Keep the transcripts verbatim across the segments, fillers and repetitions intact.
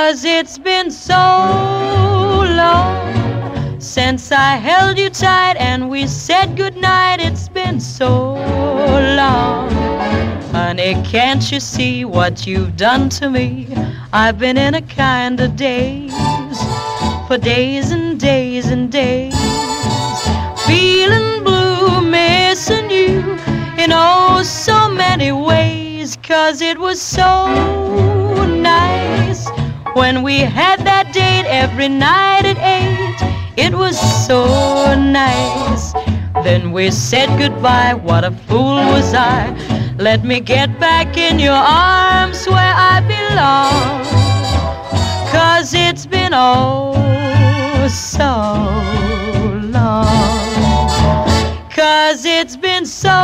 'cause it's been so long since I held you tight and we said goodnight. It's been so long. Honey, can't you see what you've done to me? I've been in a kind of daze for days and days and days, feeling blue, missing you in oh so many ways. 'Cause it was so nice when we had that date every night at eight. It was so nice. Then we said goodbye. What a fool was I. Let me get back in your arms where I belong. 'Cause it's been oh so long. 'Cause it's been so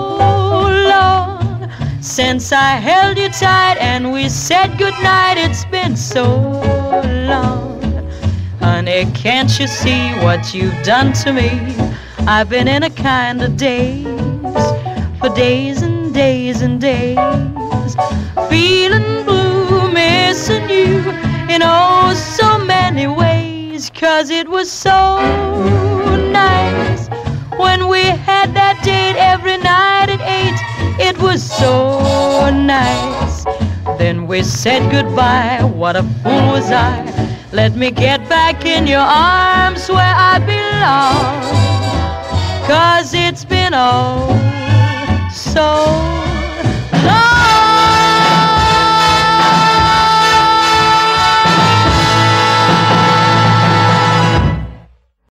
long since I held you tight and we said goodnight. It's been so long. Honey, can't you see what you've done to me? I've been in a kind of daze for days and days and days, feeling blue, missing you in oh so many ways. 'Cause it was so nice when we had that date every night at eight. It was so nice. Then we said goodbye. What a fool was I. Let me get back in your arms where I belong. 'Cause it's been oh so long.